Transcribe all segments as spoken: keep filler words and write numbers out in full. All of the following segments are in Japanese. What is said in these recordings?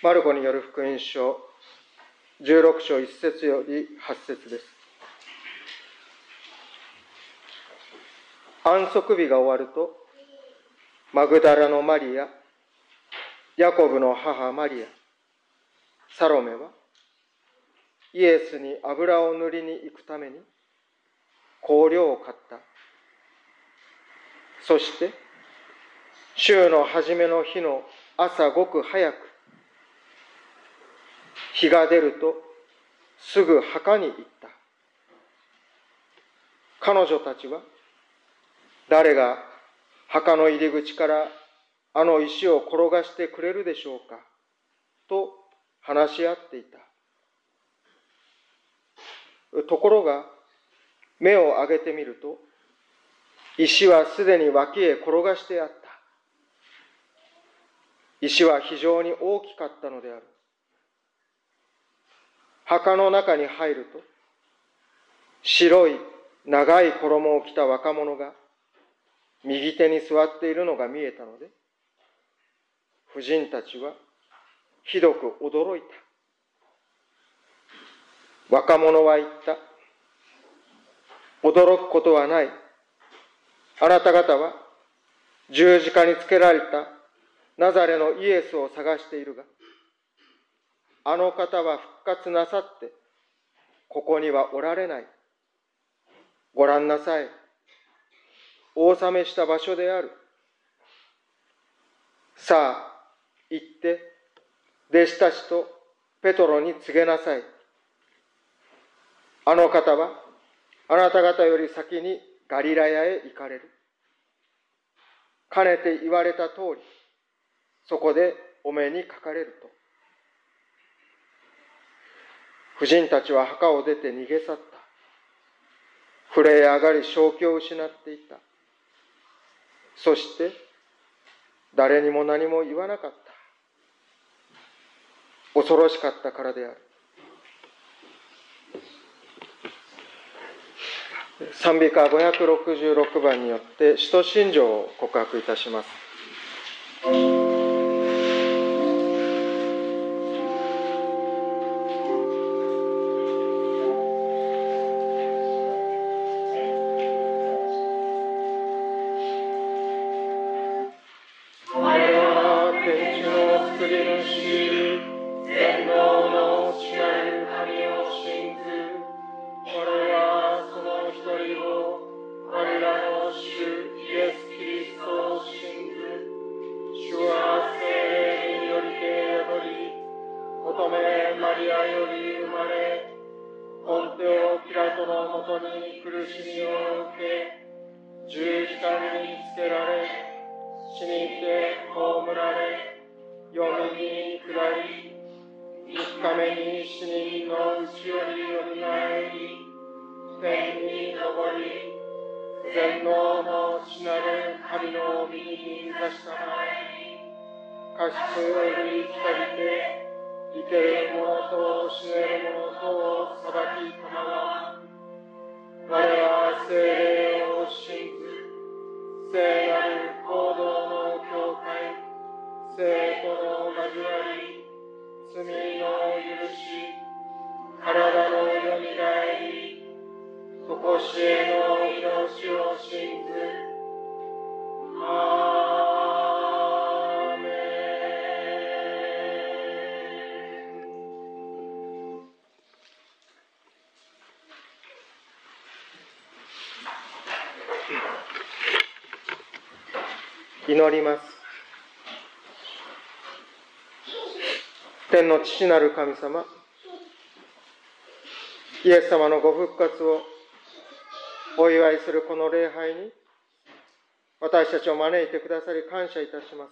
マルコによる福音書じゅうろく章いち節よりはち節です。安息日が終わると、マグダラのマリア、ヤコブの母マリア、サロメは、イエスに油を塗りに行くために香料を買った。そして、週の初めの日の朝ごく早く、日が出るとすぐ墓に行った。彼女たちは、誰が墓の入り口からあの石を転がしてくれるでしょうかと話し合っていた。ところが、目を上げてみると、石はすでに脇へ転がしてあった。石は非常に大きかったのである。墓の中に入ると、白い長い衣を着た若者が右手に座っているのが見えたので、婦人たちはひどく驚いた。若者は言った。驚くことはない。あなた方は十字架につけられたナザレのイエスを探しているが、あの方は復活なさって、ここにはおられない。ご覧なさい。お納めした場所である。さあ、行って、弟子たちとペトロに告げなさい。あの方は、あなた方より先にガリラヤへ行かれる。かねて言われた通り、そこでお目にかかれると。婦人たちは墓を出て逃げ去った。震え上がり正気を失っていた。そして、誰にも何も言わなかった。恐ろしかったからである。賛美歌ごひゃくろくじゅうろくばんによって使徒信条を告白いたします。祈ります。天の父なる神様、イエス様のご復活をお祝いするこの礼拝に私たちを招いてくださり感謝いたします。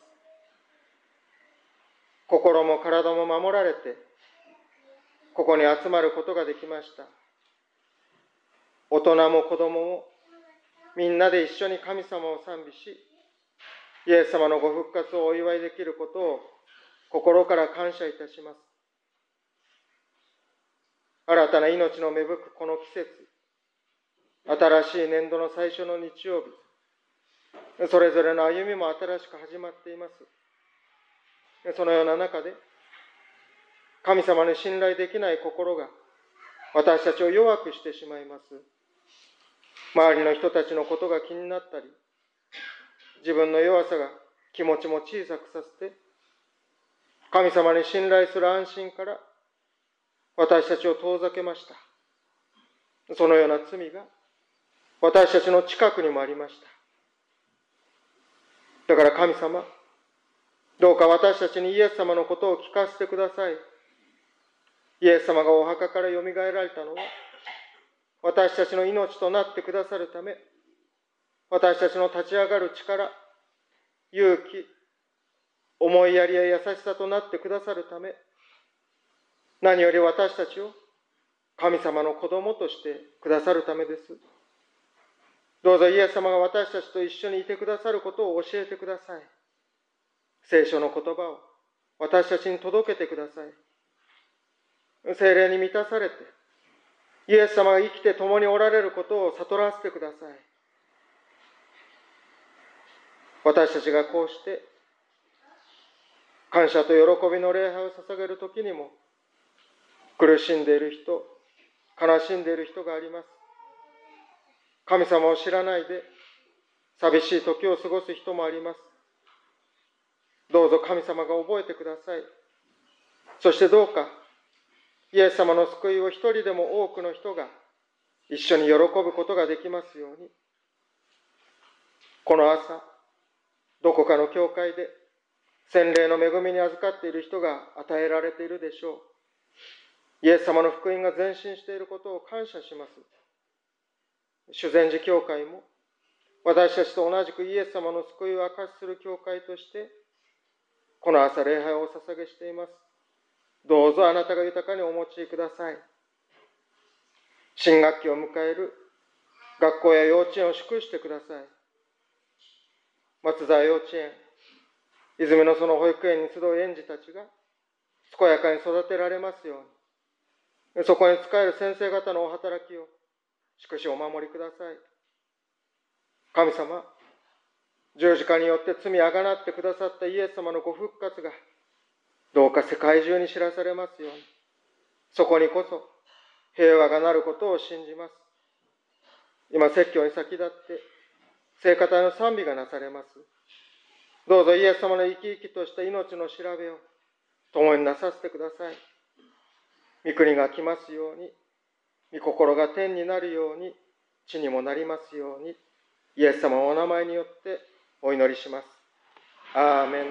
心も体も守られてここに集まることができました。大人も子供もみんなで一緒に神様を賛美し、イエス様のご復活をお祝いできることを心から感謝いたします。新たな命の芽吹くこの季節、新しい年度の最初の日曜日、それぞれの歩みも新しく始まっています。そのような中で、 神様に信頼できない心が私たちを弱くしてしまいます。周りの人たちのことが気になったり、自分の弱さが気持ちも小さくさせて、神様に信頼する安心から私たちを遠ざけました。そのような罪が私たちの近くにもありました。だから神様、どうか私たちにイエス様のことを聞かせてください。イエス様がお墓からよみがえられたのは、私たちの命となってくださるため、私たちの立ち上がる力、勇気、思いやりや優しさとなってくださるため、何より私たちを神様の子供としてくださるためです。どうぞイエス様が私たちと一緒にいてくださることを教えてください。聖書の言葉を私たちに届けてください。聖霊に満たされて、イエス様が生きて共におられることを悟らせてください。私たちがこうして感謝と喜びの礼拝を捧げるときにも、苦しんでいる人、悲しんでいる人があります。神様を知らないで寂しい時を過ごす人もあります。どうぞ神様が覚えてください。そしてどうかイエス様の救いを一人でも多くの人が一緒に喜ぶことができますように。この朝、どこかの教会で洗礼の恵みに預かっている人が与えられているでしょう。イエス様の福音が前進していることを感謝します。修善寺教会も私たちと同じくイエス様の救いを証しする教会としてこの朝礼拝をお捧げしています。どうぞあなたが豊かにお持ちください。新学期を迎える学校や幼稚園を祝してください。松沢幼稚園、泉の園保育園に集う園児たちが健やかに育てられますように、そこに仕える先生方のお働きを祝しお守りください。神様、十字架によって罪あがなってくださったイエス様のご復活がどうか世界中に知らされますように、そこにこそ平和がなることを信じます。今説教に先立って聖歌隊の賛美がなされます。どうぞイエス様の生き生きとした命の調べを共になさせてください。御国が来ますように、御心が天になるように地にもなりますように、イエス様のお名前によってお祈りします。アーメン。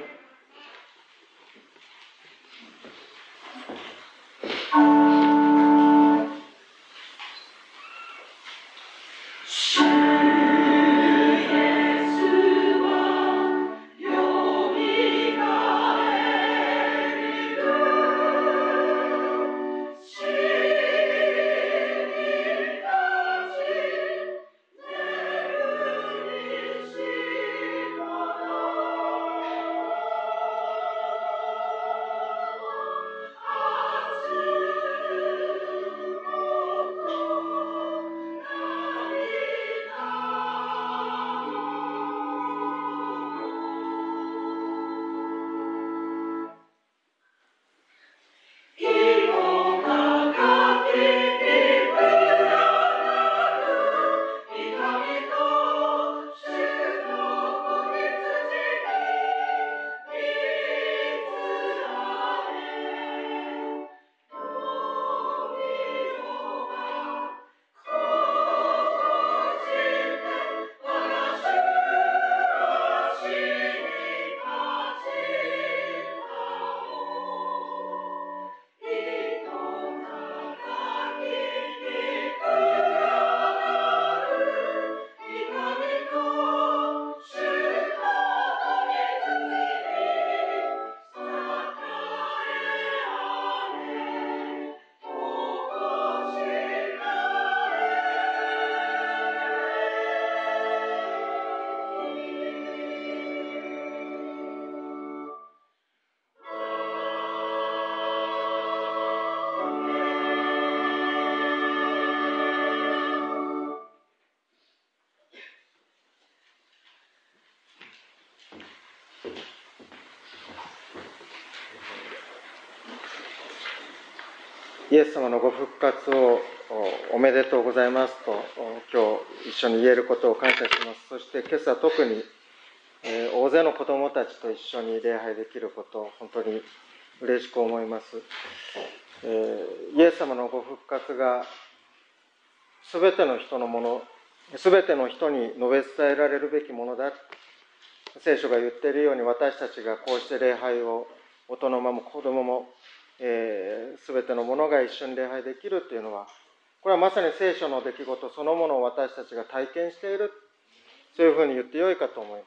イエス様のご復活をおめでとうございますと今日一緒に言えることを感謝します。そして今朝特に大勢の子どもたちと一緒に礼拝できることを本当に嬉しく思います。イエス様のご復活がすべての人のもの、すべての人に述べ伝えられるべきものだ。聖書が言っているように、私たちがこうして礼拝を大人も子供もすべ、えー、てのものが一緒に礼拝できるというのは、これはまさに聖書の出来事そのものを私たちが体験している、そういうふうに言ってよいかと思います。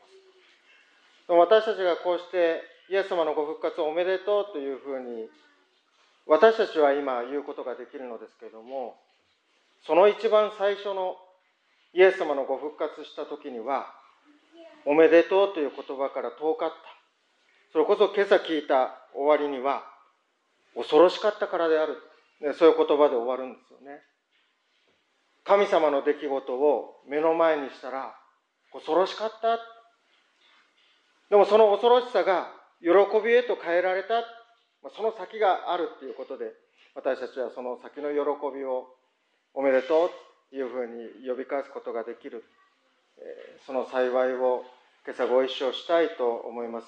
私たちがこうしてイエス様のご復活をおめでとうというふうに私たちは今言うことができるのですけれども、その一番最初のイエス様のご復活した時には、おめでとうという言葉から遠かった。それこそ今朝聞いた終わりには、恐ろしかったからである。そういう言葉で終わるんですよね。神様の出来事を目の前にしたら、恐ろしかった。でもその恐ろしさが喜びへと変えられた。その先があるということで、私たちはその先の喜びをおめでとうというふうに呼び返すことができる。その幸いを今朝ご一緒したいと思います。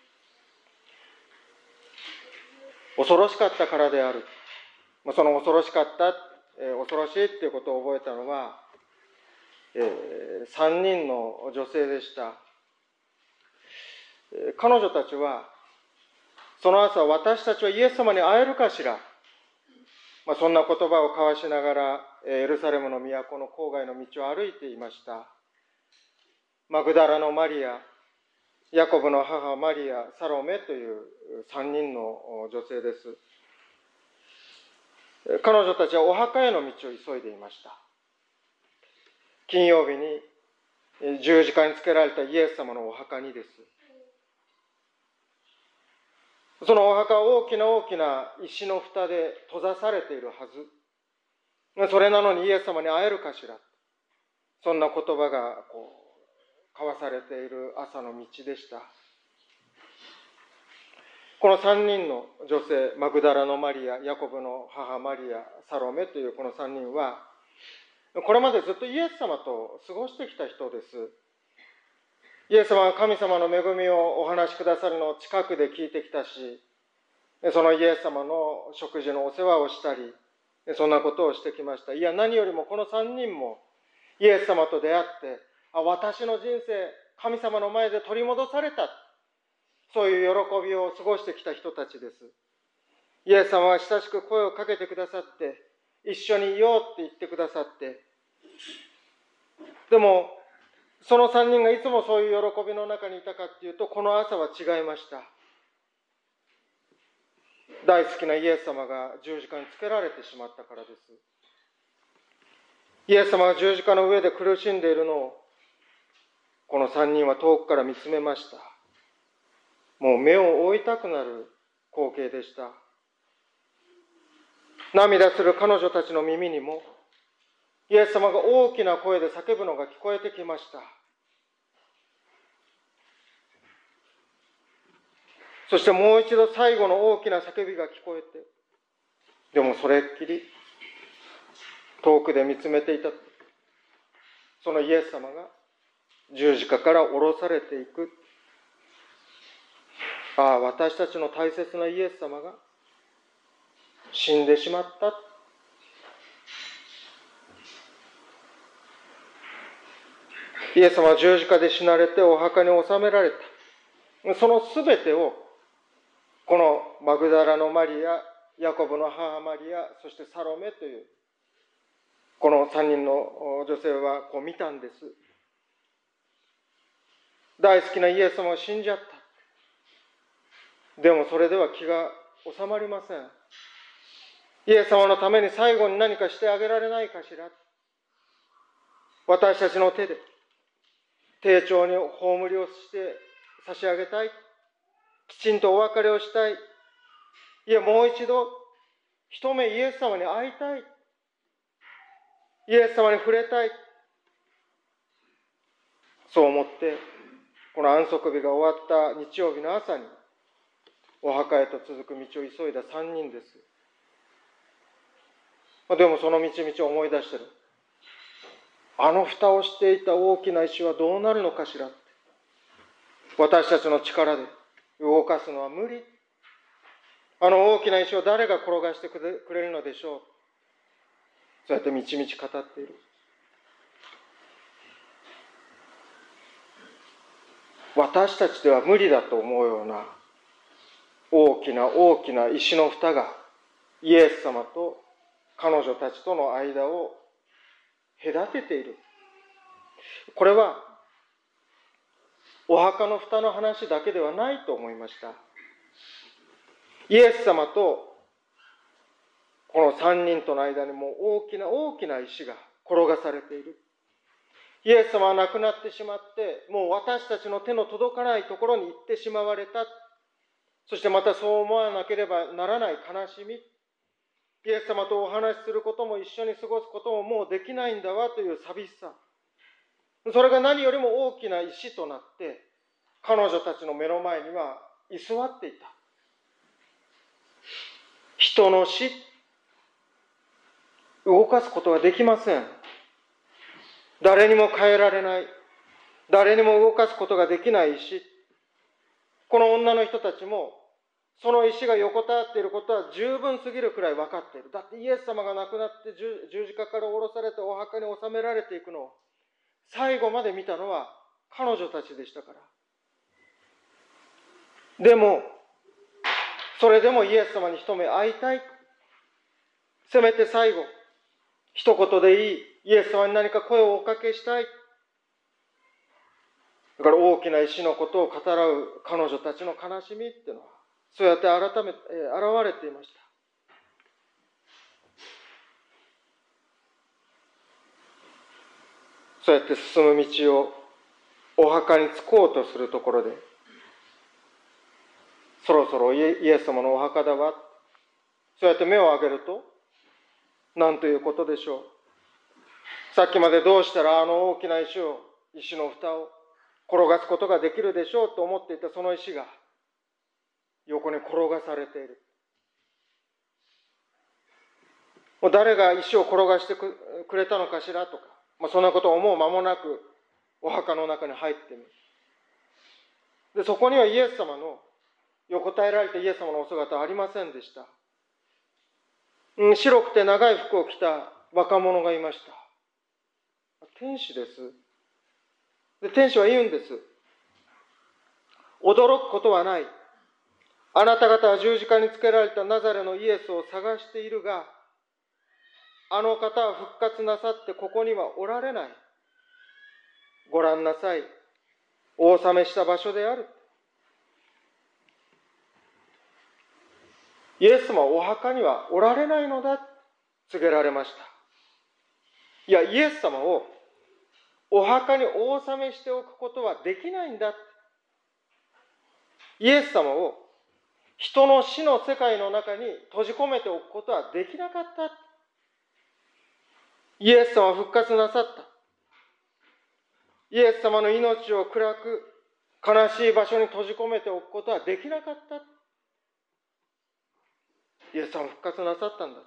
恐ろしかったからである。その恐ろしかった、恐ろしいということを覚えたのは、さんにんの女性でした。彼女たちは、その朝、私たちはイエス様に会えるかしら。まあ、そんな言葉を交わしながら、エルサレムの都の郊外の道を歩いていました。マグダラのマリア、ヤコブの母マリア、サロメというさんにんの女性です。彼女たちはお墓への道を急いでいました。金曜日に十字架につけられたイエス様のお墓にです。そのお墓は大きな大きな石の蓋で閉ざされているはず。それなのにイエス様に会えるかしら。そんな言葉がこう交わされている朝の道でした。このさんにんの女性、マグダラのマリア、ヤコブの母マリア、サロメというこのさんにんは、これまでずっとイエス様と過ごしてきた人です。イエス様は神様の恵みをお話しくださるのを近くで聞いてきたし、そのイエス様の食事のお世話をしたり、そんなことをしてきました。いや、何よりもこのさんにんもイエス様と出会って、あ、私の人生、神様の前で取り戻された。そういう喜びを過ごしてきた人たちです。イエス様は親しく声をかけてくださって、一緒にいようって言ってくださって、でも、そのさんにんがいつもそういう喜びの中にいたかっていうと、この朝は違いました。大好きなイエス様が十字架につけられてしまったからです。イエス様が十字架の上で苦しんでいるのを、このさんにんは遠くから見つめました。もう目を覆いたくなる光景でした。涙する彼女たちの耳にも、イエス様が大きな声で叫ぶのが聞こえてきました。そしてもう一度最後の大きな叫びが聞こえて、でもそれっきり遠くで見つめていたそのイエス様が十字架から下ろされていく。ああ、私たちの大切なイエス様が死んでしまった。イエス様は十字架で死なれてお墓に納められた。そのすべてをこのマグダラのマリア、ヤコブの母マリア、そしてサロメというこのさんにんの女性はこう見たんです。大好きなイエス様を死んじゃった。でもそれでは気が収まりません。イエス様のために最後に何かしてあげられないかしら。私たちの手で丁重に葬りをして差し上げたい。きちんとお別れをしたい。いや、もう一度一目イエス様に会いたい。イエス様に触れたい。そう思ってこの安息日が終わった日曜日の朝にお墓へと続く道を急いださんにんです。 でもその道々を思い出してる。あの蓋をしていた大きな石はどうなるのかしらって。私たちの力で動かすのは無理。あの大きな石を誰が転がしてくれるのでしょう。そうやってみちみち語っている。私たちでは無理だと思うような大きな大きな石の蓋がイエス様と彼女たちとの間を隔てている。これはお墓の蓋の話だけではないと思いました。イエス様とこの三人との間にも大きな大きな石が転がされている。イエス様は亡くなってしまって、もう私たちの手の届かないところに行ってしまわれた。そしてまたそう思わなければならない悲しみ。イエス様とお話しすることも一緒に過ごすことももうできないんだわという寂しさ。それが何よりも大きな石となって、彼女たちの目の前には居座っていた。人の死、動かすことはできません。誰にも変えられない。誰にも動かすことができない石。この女の人たちも、その石が横たわっていることは十分すぎるくらい分かっている。だってイエス様が亡くなって十字架から下ろされてお墓に納められていくのを最後まで見たのは彼女たちでしたから。でも、それでもイエス様に一目会いたい。せめて最後、一言でいい。イエス様に何か声をおかけしたい。だから大きな石のことを語らう彼女たちの悲しみっていうのは、そうやって改めて現れていました。そうやって進む道をお墓に着こうとするところで、そろそろイエス様のお墓だわ。そうやって目を上げると、なんということでしょう。さっきまでどうしたらあの大きな石を、石の蓋を転がすことができるでしょうと思っていたその石が横に転がされている。もう誰が石を転がしてくれたのかしらとか、まあ、そんなことを思う間もなくお墓の中に入ってみる。で、そこにはイエス様の、横たえられたイエス様のお姿はありませんでした。うん、白くて長い服を着た若者がいました。天使です。で、天使は言うんです。驚くことはない。あなた方は十字架につけられたナザレのイエスを探しているが、あの方は復活なさってここにはおられない。ご覧なさい。お納めした場所である。イエス様はお墓にはおられないのだ、告げられました。いや、イエス様をお墓にお納めしておくことはできないんだ。イエス様を人の死の世界の中に閉じ込めておくことはできなかった。イエス様は復活なさった。イエス様の命を暗く悲しい場所に閉じ込めておくことはできなかった。イエス様は復活なさったんだ。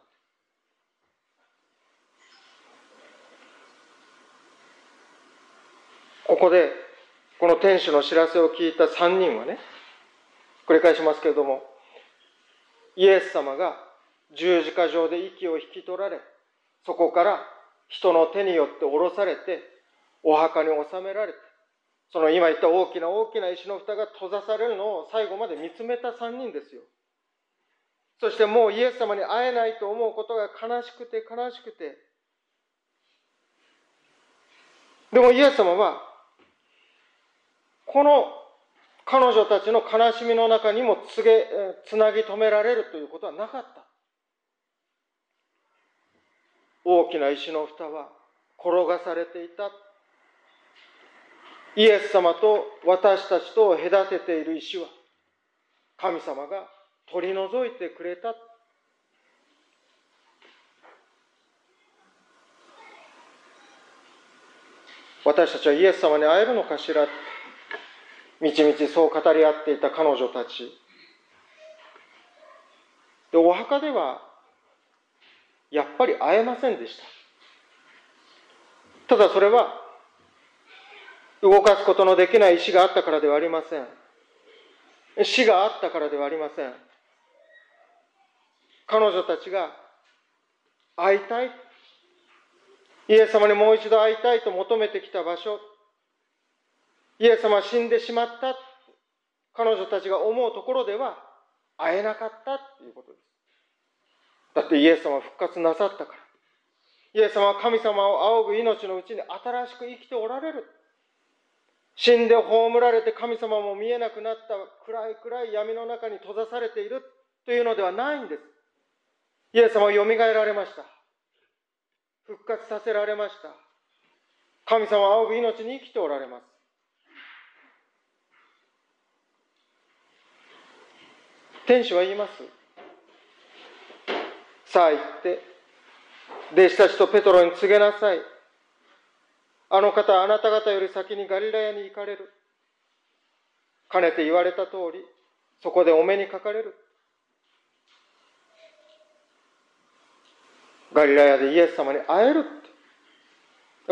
ここでこの天使の知らせを聞いた三人はね、繰り返しますけれども、イエス様が十字架上で息を引き取られ、そこから人の手によって下ろされてお墓に納められて、その今言った大きな大きな石の蓋が閉ざされるのを最後まで見つめた三人ですよ。そしてもうイエス様に会えないと思うことが悲しくて悲しくて、でもイエス様はこの彼女たちの悲しみの中にもつげつなぎ止められるということはなかった。大きな石の蓋は転がされていた。イエス様と私たちとを隔てている石は神様が取り除いてくれた。私たちはイエス様に会えるのかしら。みちみちそう語り合っていた彼女たちで、お墓ではやっぱり会えませんでした。ただそれは動かすことのできない石があったからではありません。死があったからではありません。彼女たちが会いたい、イエス様にもう一度会いたいと求めてきた場所、イエス様は死んでしまった、彼女たちが思うところでは会えなかったということです。だってイエス様は復活なさったから。イエス様は神様を仰ぐ命のうちに新しく生きておられる。死んで葬られて神様も見えなくなった暗い暗い闇の中に閉ざされているというのではないんです。イエス様はよみがえられました。復活させられました。神様を仰ぐ命に生きておられます。天使は言います。さあ行って弟子たちとペトロに告げなさい。あの方はあなた方より先にガリラヤに行かれる。かねて言われた通り、そこでお目にかかれる。ガリラヤでイエス様に会えるって。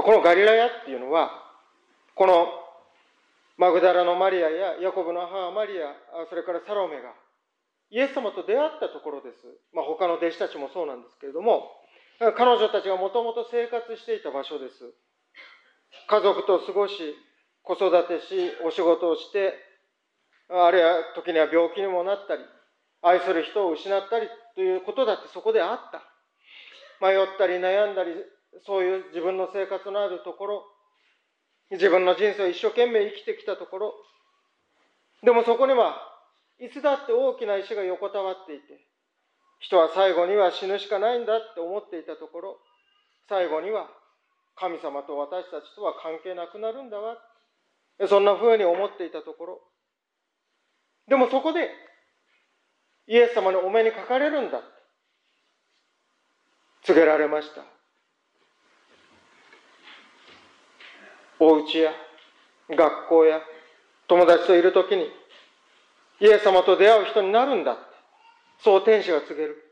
このガリラヤっていうのは、このマグダラのマリアやヤコブの母マリア、それからサロメがイエス様と出会ったところです。まあ、他の弟子たちもそうなんですけれども、彼女たちがもともと生活していた場所です。家族と過ごし、子育てし、お仕事をして、あるいは時には病気にもなったり、愛する人を失ったりということだってそこであった。迷ったり悩んだり、そういう自分の生活のあるところ、自分の人生を一生懸命生きてきたところ、でもそこにはいつだって大きな石が横たわっていて、人は最後には死ぬしかないんだって思っていたところ、最後には神様と私たちとは関係なくなるんだわ、そんなふうに思っていたところ、でもそこでイエス様にお目にかかれるんだって告げられました。お家や学校や友達といるときにイエス様と出会う人になるんだって、そう天使が告げる。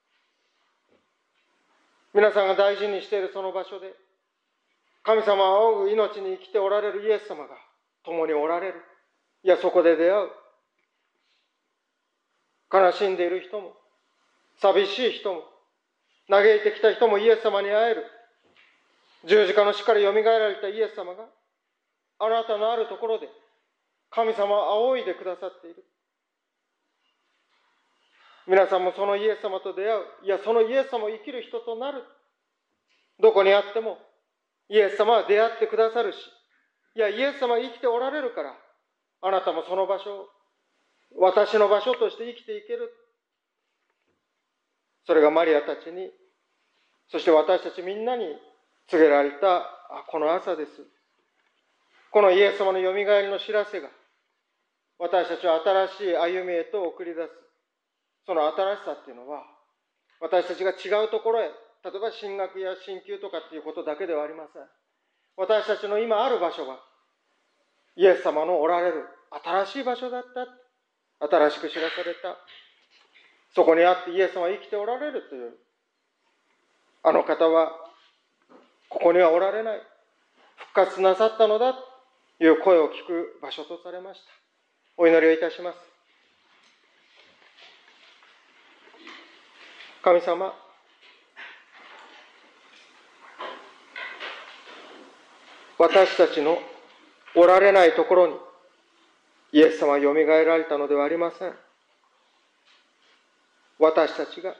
皆さんが大事にしているその場所で神様を仰ぐ命に生きておられるイエス様が共におられる。いや、そこで出会う。悲しんでいる人も寂しい人も嘆いてきた人もイエス様に会える。十字架の死からよみがえられたイエス様があなたのあるところで神様を仰いでくださっている。皆さんもそのイエス様と出会う。いや、そのイエス様を生きる人となる。どこにあってもイエス様は出会ってくださるし、いや、イエス様は生きておられるからあなたもその場所を私の場所として生きていける。それがマリアたちに、そして私たちみんなに告げられたこの朝です。このイエス様のよみがえりの知らせが私たちを新しい歩みへと送り出す。その新しさっていうのは私たちが違うところへ、例えば進学や進級とかっていうことだけではありません。私たちの今ある場所はイエス様のおられる新しい場所だった。新しく知らされた。そこにあってイエス様は生きておられるという、あの方はここにはおられない、復活なさったのだという声を聞く場所とされました。お祈りをいたします。神様、私たちのおられないところにイエス様はよみがえられたのではありません。私たちが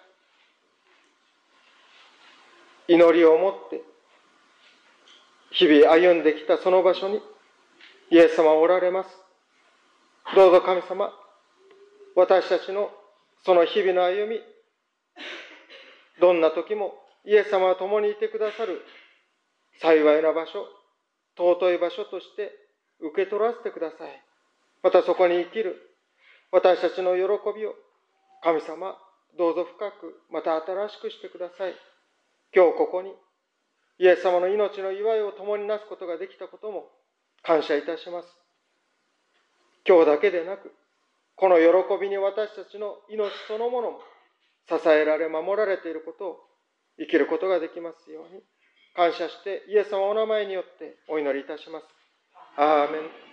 祈りを持って日々歩んできたその場所にイエス様はおられます。どうぞ神様、私たちのその日々の歩み、どんな時もイエス様は共にいてくださる幸いな場所、尊い場所として受け取らせてください。またそこに生きる私たちの喜びを神様、どうぞ深くまた新しくしてください。今日ここにイエス様の命の祝いを共になすことができたことも感謝いたします。今日だけでなく、この喜びに私たちの命そのものも支えられ守られていることを生きることができますように、感謝してイエス様のお名前によってお祈りいたします。アーメン。